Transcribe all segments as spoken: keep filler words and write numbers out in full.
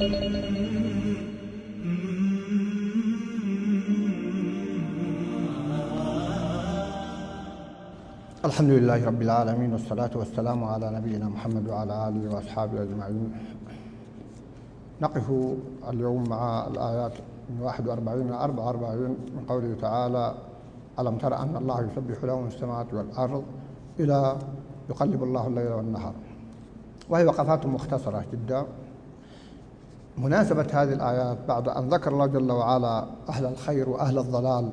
الحمد لله رب العالمين، والصلاة والسلام على نبينا محمد وعلى آله وأصحابه أجمعين. نقف اليوم مع الآيات من واحد وأربعين إلى أربعة وأربعين من قوله تعالى: ألم تر أن الله يسبح له من السماوات والأرض إلى يقلب الله الليل والنهار. وهي وقفات مختصرة جدا. مناسبة هذه الآيات بعد أن ذكر الله جل وعلا أهل الخير وأهل الضلال،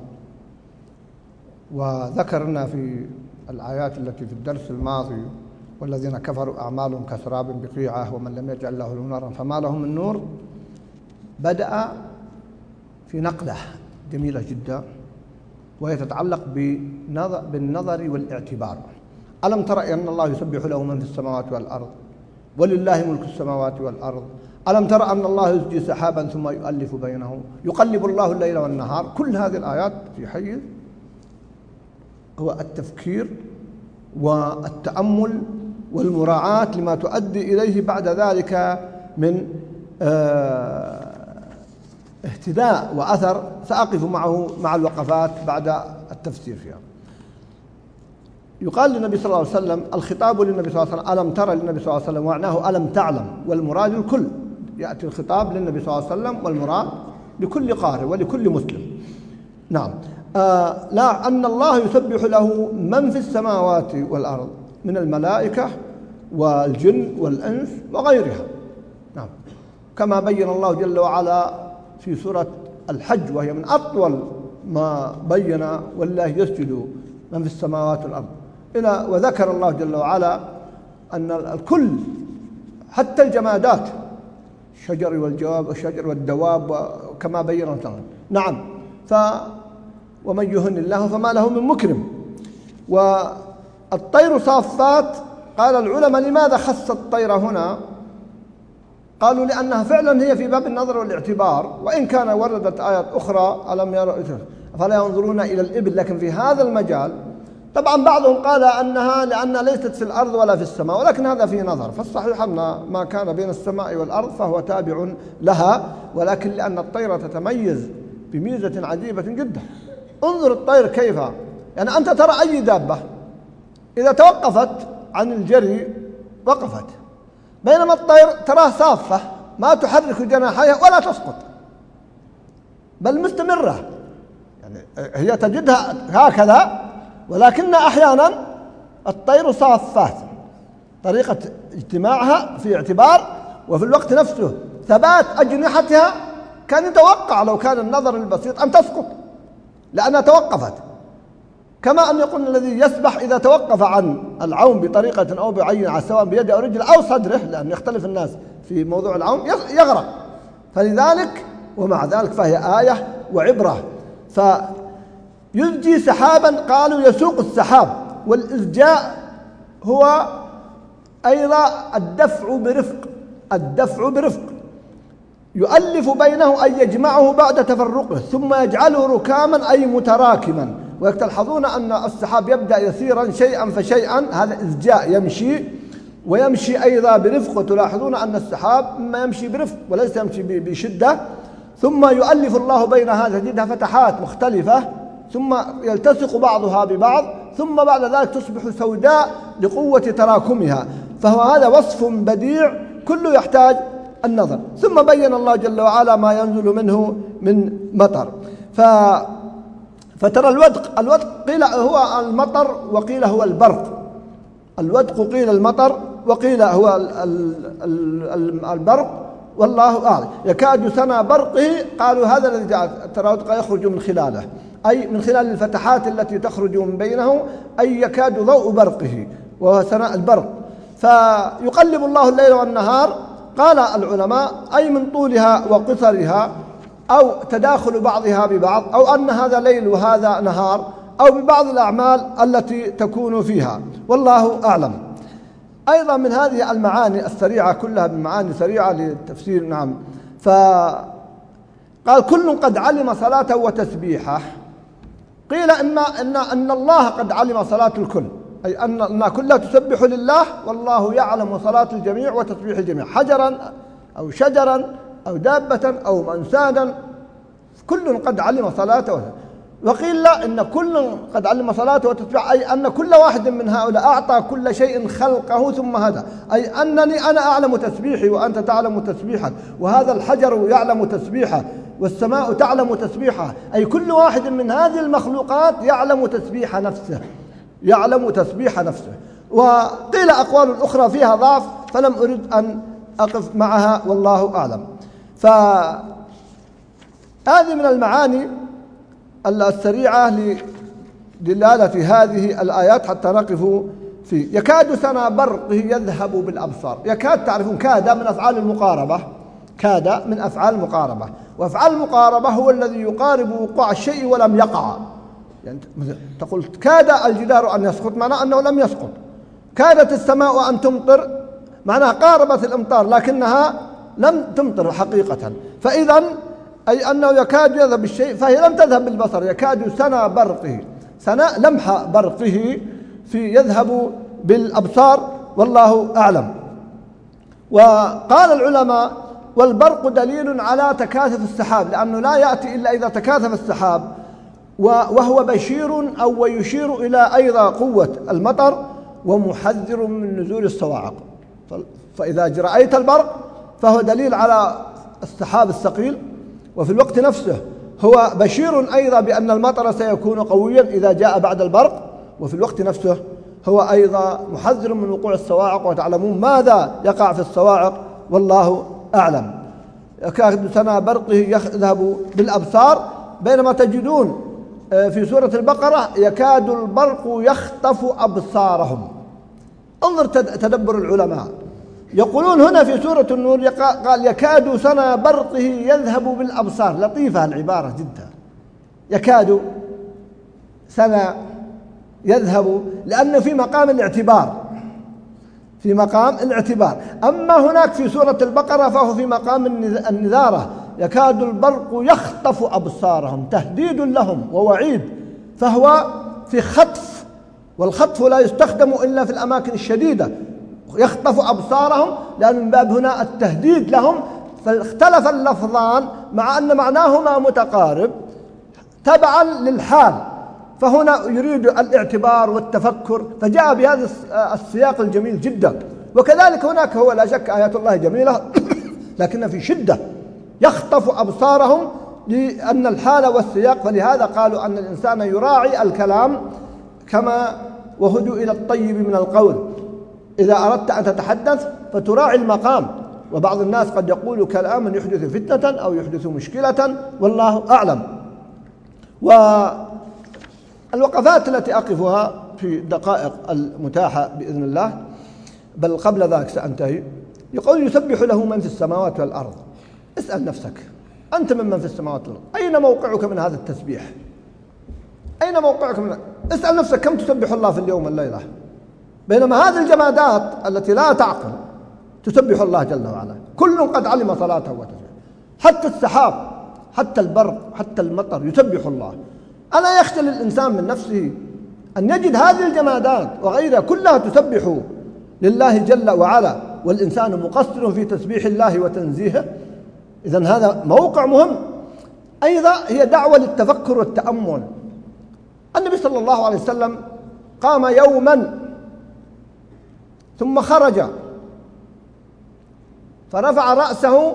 وذكرنا في الآيات التي في الدرس الماضي: والذين كفروا أعمالهم كسراب بقيعة ومن لم يجعل له نورا فما له من نور. بدأ في نقلة جميلة جدا، وهي تتعلق بالنظر والاعتبار. ألم تر أن الله يسبح له من في السماوات والأرض ولله ملك السماوات والأرض. ألم تر أن الله يزجي سحابا ثم يؤلف بينه، يقلب الله الليل والنهار. كل هذه الآيات في حيز هو التفكير والتأمل والمراعاة لما تؤدي إليه بعد ذلك من اهتداء وأثر سأقف معه مع الوقفات بعد التفسير فيها. يقال للنبي صلى الله عليه وسلم، الخطاب للنبي صلى الله عليه وسلم: ألم ترى للنبي صلى الله عليه وسلم، ومعناه ألم تعلم، والمراد الكل. يأتي الخطاب للنبي صلى الله عليه وسلم والمراد لكل قارئ ولكل مسلم. نعم. آه لا أن الله يسبح له من في السماوات والأرض من الملائكة والجن والإنس وغيرها. نعم. كما بين الله جل وعلا في سورة الحج، وهي من أطول ما بين: والله يسجد من في السماوات والأرض، إلى وذكر الله جل وعلا أن الكل حتى الجمادات، الشجر والجواب والشجر والدواب، كما بين الله. نعم. ف ومن يهن الله فما له من مكرم. والطير صافات، قال العلماء: لماذا خص الطير هنا؟ قالوا لأنها فعلا هي في باب النظر والاعتبار، وإن كان وردت آيات أخرى: ألم يروا فلا ينظرون إلى الإبل. لكن في هذا المجال طبعا بعضهم قال أنها لأنها ليست في الأرض ولا في السماء، ولكن هذا فيه نظر. فالصحيح أن ما كان بين السماء والأرض فهو تابع لها، ولكن لأن الطير تتميز بميزة عجيبة جدا. انظر الطير كيف، يعني أنت ترى أي دابة إذا توقفت عن الجري وقفت، بينما الطير تراه صافة ما تحرك جناحيها ولا تسقط، بل مستمرة. يعني هي تجدها هكذا، ولكن أحيانا الطير صافات، طريقة اجتماعها في اعتبار، وفي الوقت نفسه ثبات أجنحتها. كان يتوقع لو كان النظر البسيط أن تسقط لأنها توقفت. كما أن يقول الذي يسبح إذا توقف عن العوم بطريقة أو بعين، سواء بيده أو رجل أو صدره، لأن يختلف الناس في موضوع العوم، يغرق. فلذلك ومع ذلك فهي آية وعبرة. فيزجي سحابا، قالوا يسوق السحاب، والإزجاء هو أيضا الدفع برفق، الدفع برفق. يؤلف بينه أي يجمعه بعد تفرقه، ثم يجعله ركاما أي متراكما. وتلحظون أن السحاب يبدأ يسيرا شيئا فشيئا، هذا إزجاء، يمشي ويمشي أيضا برفق. وتلاحظون أن السحاب ما يمشي برفق وليس يمشي بشدة. ثم يؤلف الله بينها، تجدها فتحات مختلفة، ثم يلتصق بعضها ببعض، ثم بعد ذلك تصبح سوداء لقوة تراكمها. فهو هذا وصف بديع كله يحتاج النظر. ثم بين الله جل وعلا ما ينزل منه من مطر. ف فترى الودق، الودق قيل هو المطر وقيل هو البرق. الودق قيل المطر وقيل هو البرق، والله أعلم. يكاد سنا برقه، قالوا هذا الذي جاء، ترى الودق يخرج من خلاله، أي من خلال الفتحات التي تخرج من بينه، أي يكاد ضوء برقه، وهو سناء البرق. فيقلب الله الليل والنهار، قال العلماء أي من طولها وقصرها، أو تداخل بعضها ببعض، أو أن هذا ليل وهذا نهار، أو ببعض الأعمال التي تكون فيها، والله أعلم. أيضا من هذه المعاني السريعة، كلها بمعاني سريعة للتفسير. نعم. فقال: كل قد علم صلاته وتسبيحه. قيل إن, إن, أن الله قد علم صلاة الكل، أي أن, أن كلها تسبح لله، والله يعلم صلاة الجميع وتسبيح الجميع، حجرا أو شجرا أو دابة أو إنسانا كل قد علم صلاته. وقيل لا، إن كل قد علم صلاته وتسبيحه، أي أن كل واحد من هؤلاء أعطى كل شيء خلقه ثم هدى، أي أنني أنا أعلم تسبيحي وأنت تعلم تسبيحك، وهذا الحجر يعلم تسبيحه والسماء تعلم تسبيحه، أي كل واحد من هذه المخلوقات يعلم تسبيح نفسه، يعلم تسبيح نفسه. وقيل أقوال أخرى فيها ضعف فلم أرد أن أقف معها والله أعلم. فهذه من المعاني السريعة لدلالة هذه الآيات حتى نقف فيه. يكاد سنا برقه يذهب بالأبصار. يكاد، تعرفون كاد من أفعال المقاربة، كاد من أفعال المقاربة، وأفعال المقاربة هو الذي يقارب وقوع الشيء ولم يقع. يعني تقول كاد الجدار أن يسقط، معناه أنه لم يسقط. كادت السماء أن تمطر، معناها قاربت الأمطار لكنها لم تمطر حقيقة. فإذا أي أنه يكاد يذهب بالشيء، فهي لم تذهب بالبصر. يكاد سنا برقه، سنا لمح برقه في يذهب بالأبصار والله أعلم. وقال العلماء والبرق دليل على تكاثف السحاب، لأنه لا يأتي إلا إذا تكاثف السحاب، وهو بشير أو ويشير إلى أيضا قوة المطر ومحذر من نزول الصواعق. فإذا رأيت البرق فهو دليل على السحاب الثقيل، وفي الوقت نفسه هو بشير أيضا بأن المطر سيكون قويا إذا جاء بعد البرق، وفي الوقت نفسه هو أيضا محذر من وقوع الصواعق، وتعلمون ماذا يقع في الصواعق والله أعلم. يكاد سنا برقه يذهب بالأبصار، بينما تجدون في سورة البقرة يكاد البرق يخطف أبصارهم. انظر تدبر العلماء، يقولون هنا في سورة النور قال يكاد سنا برقه يذهب بالأبصار. لطيفة العبارة جدا، يكاد سنا يذهب، لأنه في مقام الاعتبار، في مقام الاعتبار. أما هناك في سورة البقرة فهو في مقام النذارة، يكاد البرق يخطف أبصارهم، تهديد لهم ووعيد، فهو في خطف، والخطف لا يستخدم إلا في الأماكن الشديدة. يخطف أبصارهم لأن من باب هنا التهديد لهم، فاختلف اللفظان مع أن معناهما متقارب تبعا للحال، فهنا يريد الاعتبار والتفكر، فجاء بهذا السياق الجميل جدا. وكذلك هناك هو لا شك آيات الله جميلة لكن في شدة، يخطف أبصارهم لأن الحال والسياق. فلهذا قالوا أن الإنسان يراعي الكلام كما وهدوا إلى الطيب من القول. إذا أردت أن تتحدث فتراعي المقام، وبعض الناس قد يقول كلاما يحدث فتنة أو يحدث مشكلة والله أعلم. والوقفات التي أقفها في الدقائق المتاحة بإذن الله، بل قبل ذلك سأنتهي. يقول يسبح له من في السماوات والأرض. اسأل نفسك، أنت من من في السماوات والأرض، أين موقعك من هذا التسبيح؟ أين موقعك من؟ اسأل نفسك كم تسبح الله في اليوم والليلة؟ بينما هذه الجمادات التي لا تعقل تسبح الله جل وعلا، كل قد علم صلاته وتسبيحه، حتى السحاب، حتى البرق، حتى المطر يسبح الله. ألا يخجل الإنسان من نفسه أن يجد هذه الجمادات وغيرها كلها تسبح لله جل وعلا، والإنسان مقصر في تسبيح الله وتنزيهه؟ إذن هذا موقع مهم. أيضا هي دعوة للتفكر والتأمل. النبي صلى الله عليه وسلم قام يوما ثم خرج فرفع رأسه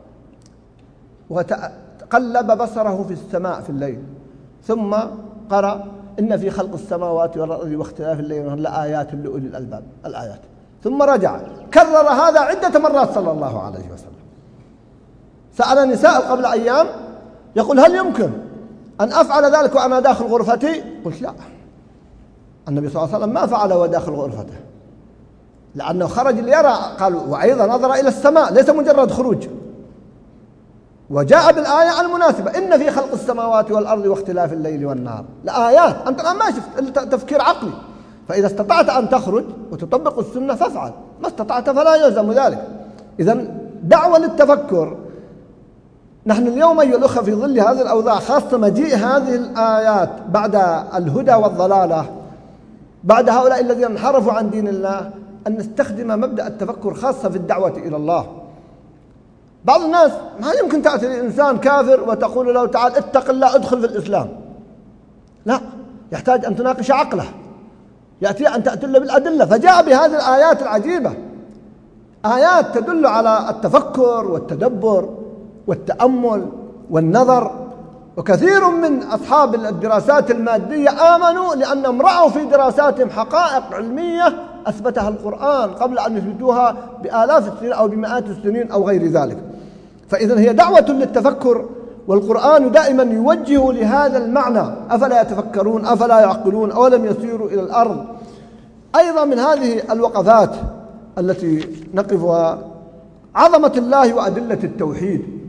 وتقلب بصره في السماء في الليل، ثم قرأ إن في خلق السماوات والأرض واختلاف الليل والنهار لآيات لأولي الألباب، الآيات. ثم رجع كرر هذا عدة مرات صلى الله عليه وسلم. سأل نساء قبل أيام يقول هل يمكن أن أفعل ذلك وأنا داخل غرفتي؟ قلت لا، النبي صلى الله عليه وسلم ما فعل وهو داخل غرفته، لأنه خرج ليرى، قالوا وأيضا نظر إلى السماء، ليس مجرد خروج. وجاء بالآية المناسبة إن في خلق السماوات والأرض واختلاف الليل والنهار لآيات. أنت الآن ما شفت تفكير عقلي، فإذا استطعت أن تخرج وتطبق السنة فافعل، ما استطعت فلا يلزم ذلك. إذن دعوة للتفكر. نحن اليوم أيها الأخوة في ظل هذه الأوضاع، خاصة مجيء هذه الآيات بعد الهدى والضلالة، بعد هؤلاء الذين انحرفوا عن دين الله، أن نستخدم مبدأ التفكر خاصة في الدعوة إلى الله. بعض الناس ما يمكن تأتي لإنسان كافر وتقول له تعال اتق الله ادخل في الإسلام، لا، يحتاج أن تناقش عقله، يأتي أن تأتي له بالأدلة. فجاء بهذه الآيات العجيبة، آيات تدل على التفكر والتدبر والتأمل والنظر. وكثير من أصحاب الدراسات المادية آمنوا لأنهم رأوا في دراساتهم حقائق علمية أثبتها القرآن قبل أن يثبتوها بآلاف السنين أو بمئات السنين أو غير ذلك. فإذا هي دعوة للتفكر، والقرآن دائما يوجه لهذا المعنى: أفلا يتفكرون أفلا يعقلون أولم يسيروا إلى الأرض. أيضا من هذه الوقفات التي نقفها عظمة الله وأدلة التوحيد،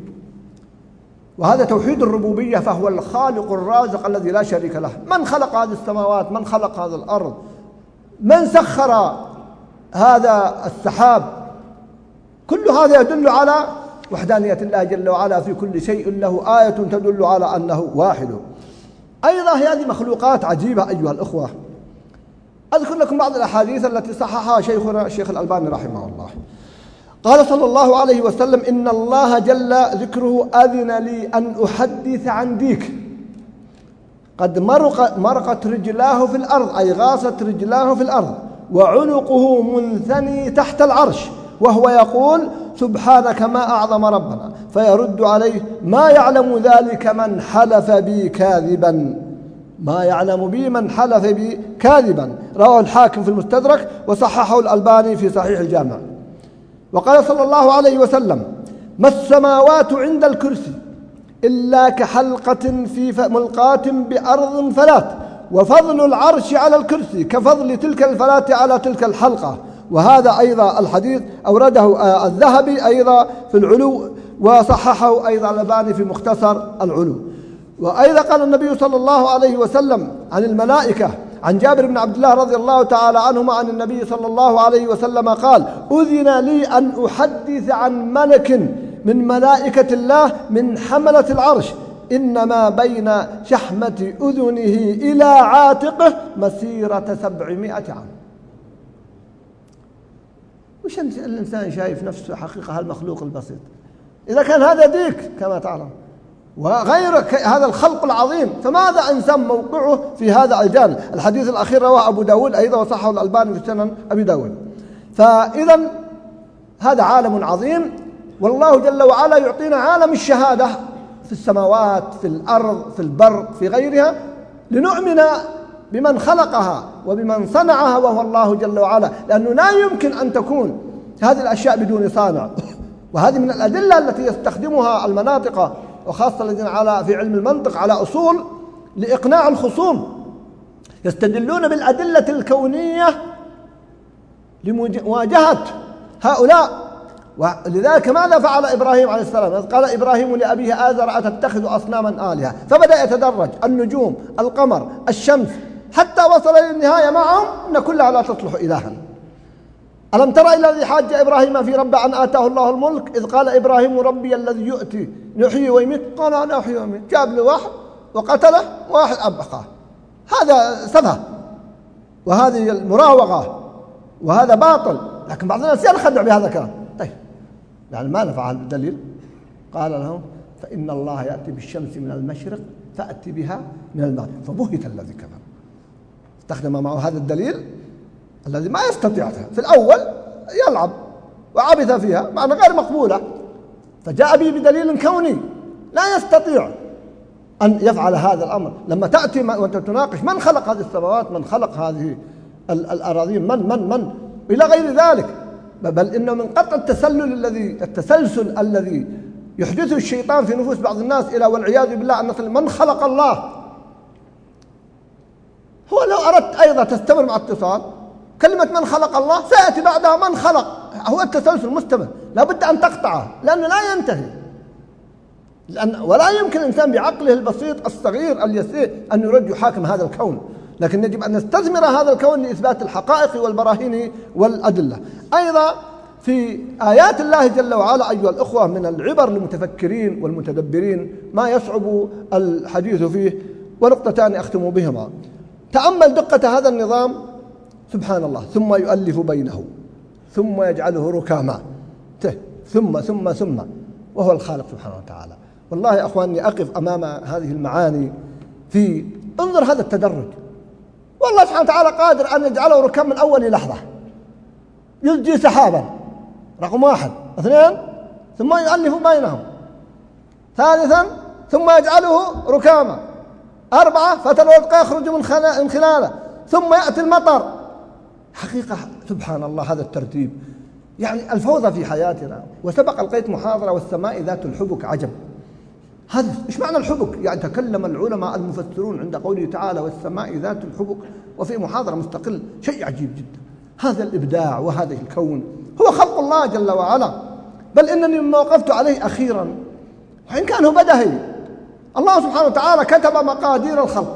وهذا توحيد الربوبية، فهو الخالق الرازق الذي لا شريك له. من خلق هذه السماوات؟ من خلق هذا الأرض؟ من سخر هذا السحاب؟ كل هذا يدل على وحدانية الله جل وعلا في كل شيء، له آية تدل على أنه واحد. أيضا هذه مخلوقات عجيبة أيها الأخوة. أذكر لكم بعض الأحاديث التي صححها شيخنا الشيخ الألباني رحمه الله. قال صلى الله عليه وسلم: إن الله جل ذكره أذن لي أن أحدث عن ديك قد مرق مرقت رجلاه في الأرض، أي غاصت رجلاه في الأرض، وعنقه منثني تحت العرش، وهو يقول: سبحانك ما أعظم ربنا. فيرد عليه: ما يعلم ذلك من حلف بي كاذبا، ما يعلم بي من حلف بي كاذبا. رواه الحاكم في المستدرك وصححه الألباني في صحيح الجامع. وقال صلى الله عليه وسلم: ما السماوات عند الكرسي إلا كحلقة في ملقاة بأرض فلات، وفضل العرش على الكرسي كفضل تلك الفلاة على تلك الحلقة. وهذا أيضا الحديث أورده الذهبي أيضا في العلو، وصححه أيضا الألباني في مختصر العلو. وأيضا قال النبي صلى الله عليه وسلم عن الملائكة، عن جابر بن عبد الله رضي الله تعالى عنهما عن النبي صلى الله عليه وسلم قال: أذن لي أن أحدث عن ملك من ملائكة الله من حملة العرش، إنما بين شحمة أذنه إلى عاتقه مسيرة سبعمائة عام. وش الإنسان شايف نفسه حقيقة هالمخلوق البسيط؟ إذا كان هذا ديك كما تعلم وغير هذا الخلق العظيم، فماذا إنسان موقعه في هذا الجانب؟ الحديث الأخير رواه أبو داود أيضا وصححه الألباني في سنن أبي داود. فإذا هذا عالم عظيم، والله جل وعلا يعطينا عالم الشهادة في السماوات، في الأرض، في البر، في غيرها، لنؤمن بمن خلقها وبمن صنعها وهو الله جل وعلا، لأنه لا يمكن أن تكون هذه الأشياء بدون صانع. وهذه من الأدلة التي يستخدمها المناطق وخاصة الذين على في علم المنطق على أصول لإقناع الخصوم، يستدلون بالأدلة الكونية لمواجهة هؤلاء. ولذلك ماذا فعل إبراهيم عليه السلام؟ قال إبراهيم لأبيه آزر: أتتخذ أصناما آلهة؟ فبدأ يتدرج: النجوم، القمر، الشمس، حتى وصل للنهاية معهم أن كلها لا تصلح إلها. ألم ترى إلى الذي حاج إبراهيم في ربه أن آتاه الله الملك إذ قال إبراهيم: ربي الذي يؤتي يحيي ويميت، قال أنا أحيي ويميت، جاب له واحد وقتله واحد أبقاه. هذا سفه، وهذه المراوغة، وهذا باطل. لكن بعض الناس ينخدع بهذا الكلام. طيب يعني ما نفع الدليل؟ قال لهم: فإن الله يأتي بالشمس من المشرق فأتي بها من المغرب. فبهت الذي كفر، استخدم معه هذا الدليل الذي ما يستطيع. في الأول يلعب وعبث فيها مع أنها غير مقبولة، فجاء به بدليل كوني لا يستطيع أن يفعل هذا الأمر. لما تأتي وأنت تناقش من خلق هذه السماوات، من خلق هذه الأراضين، من من من إلى غير ذلك، بل إنه من قطع التسلل الذي التسلسل الذي يحدثه الشيطان في نفوس بعض الناس إلى والعياذ بالله أن نصل من خلق الله. هو لو أردت أيضا تستمر مع اتصال كلمة من خلق الله سيأتي بعدها من خلق، هو التسلسل مستمر، لا بد أن تقطعه لأنه لا ينتهي. لأن ولا يمكن الإنسان بعقله البسيط الصغير اليسير أن يرد يحاكم هذا الكون، لكن يجب أن نستثمر هذا الكون لإثبات الحقائق والبراهين والأدلة. أيضا في آيات الله جل وعلا أيها الأخوة من العبر للمتفكرين والمتدبرين ما يصعب الحديث فيه، ونقطتان أختم بهما. تأمل دقة هذا النظام، سبحان الله، ثم يؤلف بينه ثم يجعله ركاما، ثم ثم ثم وهو الخالق سبحانه وتعالى. والله يا أخواني أقف أمام هذه المعاني في انظر هذا التدرج. والله سبحانه وتعالى قادر أن يجعله ركام من أول لحظة، يلجي سحابا رقم واحد، اثنين ثم يؤلف بينهم، ثالثا ثم يجعله ركاما، أربعة فترى الودق يخرج من خلاله، ثم يأتي المطر. حقيقة سبحان الله هذا الترتيب، يعني الفوضى في حياتنا. وسبق لقيت محاضرة والسماء ذات الحبك عجب. هذا إيش معنى الحبك؟ يعني تكلم العلماء المفسرون عند قوله تعالى والسماء ذات الحبك، وفي محاضرة مستقل، شيء عجيب جدا. هذا الإبداع وهذا الكون هو خلق الله جل وعلا. بل إنني مما وقفت عليه أخيرا، وإن كان هو بدهي، الله سبحانه وتعالى كتب مقادير الخلق،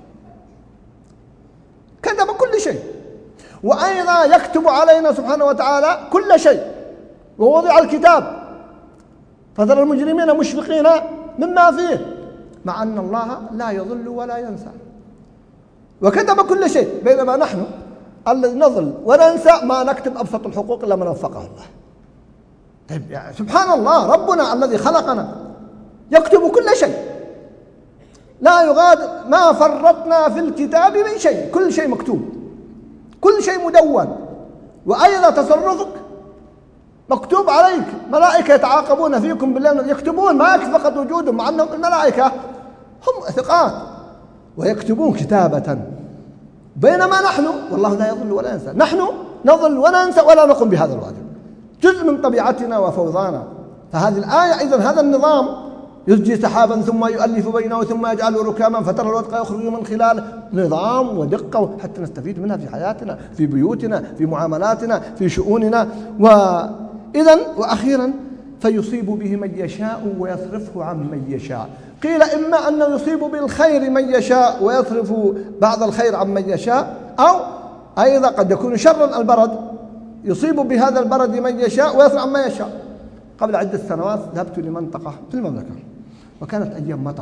كتب كل شيء، وأيضا يكتب علينا سبحانه وتعالى كل شيء. ووضع الكتاب فترى المجرمين مشفقين مما فيه، مع أن الله لا يضل ولا ينسى، وكتب كل شيء. بينما نحن الذي نضل وننسى ما نكتب أبسط الحقوق إلا من وفقه الله. طيب يعني سبحان الله، ربنا الذي خلقنا يكتب كل شيء، لا يغادر، ما فرطنا في الكتاب من شيء، كل شيء مكتوب، كل شيء مدون. وأيضا تصرفك مكتوب عليك، ملائكة يتعاقبون فيكم بالليل يكتبون، ما يكفي فقط وجودهم، مع أنهم الملائكة هم ثقات ويكتبون كتابة. بينما نحن والله لا يضل ولا ينسى، نحن نضل وننسى ولا نقوم بهذا الواجب، جزء من طبيعتنا وفوضانا. فهذه الآية إذن هذا النظام، يزجي سحابا ثم يؤلف بينه ثم يجعله ركاما فترى الودق يخرج من خلاله، نظام ودقة حتى نستفيد منها في حياتنا، في بيوتنا، في معاملاتنا، في شؤوننا. وإذن وأخيرا فيصيب به من يشاء ويصرفه عن من يشاء. قيل إما أنه يصيب بالخير من يشاء ويصرف بعض الخير عن من يشاء، أو أيضا قد يكون شرا البرد، يصيب بهذا البرد من يشاء ويصرف عن من يشاء. قبل عدة سنوات ذهبت لمنطقة في المملكة، وكانت أيام مطر،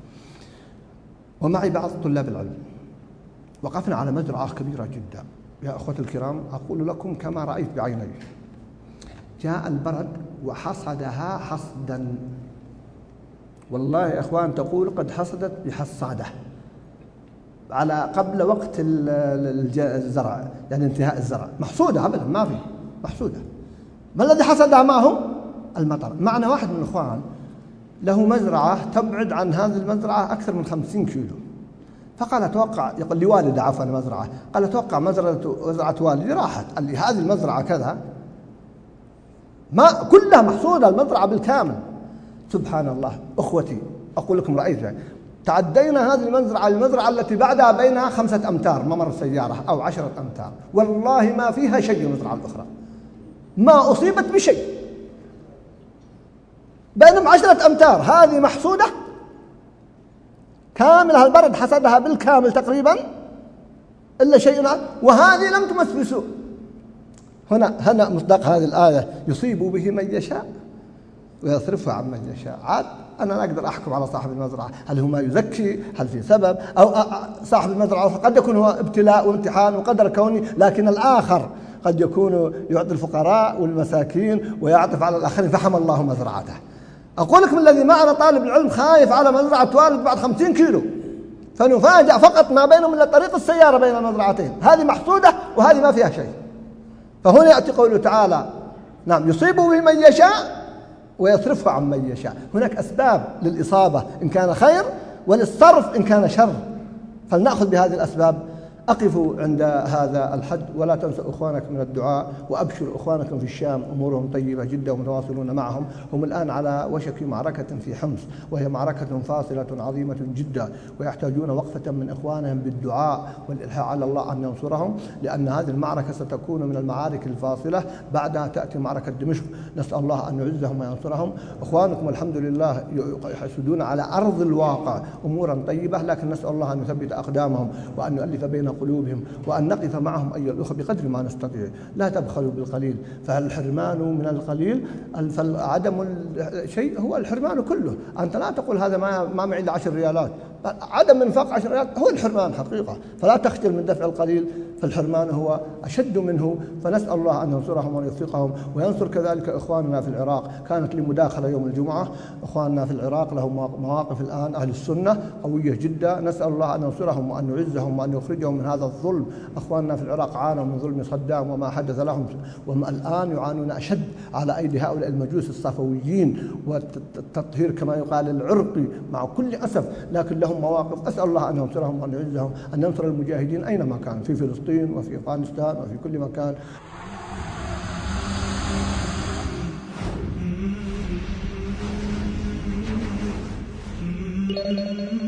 ومعي بعض طلاب العلم، وقفنا على مزرعة كبيرة جدا. يا أخوة الكرام أقول لكم كما رأيت بعيني، جاء البرد وحصدها حصدا، والله يا إخوان تقول قد حصدت بحصادة على قبل وقت الزرع، يعني انتهاء الزرع، محصودة أبدا، ما في محصودة. ما الذي حصدها معه؟ المطر. معنا واحد من الإخوان له مزرعة تبعد عن هذه المزرعة أكثر من خمسين كيلو، فقال أتوقع، يقول لي والدي عفوا مزرعة، قال أتوقع مزرعة مزرعة والدي راحت، قال لي هذه المزرعة كذا ما كلها محصودة، المزرعة بالكامل. سبحان الله أخوتي، أقول لكم رأيت، تعدينا هذه المزرعة المزرعة التي بعدها بينها خمسة أمتار ممر السيارة أو عشرة أمتار، والله ما فيها شيء. المزرعة الأخرى ما أصيبت بشيء، بينهم عشرة أمتار، هذه محصودة كاملة، البرد حصدها بالكامل تقريبا إلا شيء، وهذه لم تمس بسوء. هنا هنا مصداق هذه الآية، يصيب به من يشاء ويصرفها عن من يشاء. عاد أنا لا أقدر أحكم على صاحب المزرعة هل هو ما يزكي، هل في سبب، أو صاحب المزرعة قد يكون هو ابتلاء وامتحان وقدر كوني، لكن الآخر قد يكون يعطي الفقراء والمساكين ويعطف على الآخرين، فحم الله مزرعته. أقول لكم الذي معنا طالب العلم خايف على مزرعة والد بعد خمسين كيلو، فنفاجأ فقط ما بينهم إلا طريق السيارة بين المزرعتين، هذه محصودة وهذه ما فيها شيء. فهنا يأتي قوله تعالى نعم يصيب به من يشاء ويصرفه عن من يشاء. هناك أسباب للإصابة إن كان خير، وللصرف إن كان شر، فلنأخذ بهذه الأسباب. أقف عند هذا الحد، ولا تنسوا إخوانكم من الدعاء، وأبشروا إخوانكم في الشام أمورهم طيبة جدا ومتواصلون معهم. هم الآن على وشك معركة في حمص، وهي معركة فاصلة عظيمة جدا، ويحتاجون وقفة من إخوانهم بالدعاء والإلحاح على الله أن ينصرهم، لأن هذه المعركة ستكون من المعارك الفاصلة، بعدها تأتي معركة دمشق، نسأل الله أن يعزهم وينصرهم. إخوانكم الحمد لله يحسدون على أرض الواقع أمورا طيبة، لكن نسأل الله أن يثبت أقدامهم وأن يؤلف بين قلوبهم، وأن نقف معهم أيها الأخوة بقدر ما نستطيع. لا تبخلوا بالقليل، فالحرمان من القليل، فعدم الشيء هو الحرمان كله. أنت لا تقول هذا ما ما معي إلا عشر ريالات، عدم انفاق عشر ريالات هو الحرمان حقيقة. فلا تخجل من دفع القليل، فالحرمان هو أشد منه، فنسأل الله أن ينصرهم ويوفقهم وينصر كذلك إخواننا في العراق. كانت لي مداخلة يوم الجمعة، إخواننا في العراق لهم مواقف الآن أهل السنة قوية جدا، نسأل الله أن ينصرهم وأن يعزهم وأن يخرجهم من هذا الظلم. إخواننا في العراق عانوا من ظلم صدام وما حدث لهم، والآن يعانون أشد على أيدي هؤلاء المجوس الصفويين والتطهير كما يقال العرقي مع كل أسف، لكن لهم مواقف. أسأل الله أن ينصرهم وأن يعزهم، أن ينصر المجاهدين أينما كانوا، في فلسطين وفي أفغانستان وفي كل مكان.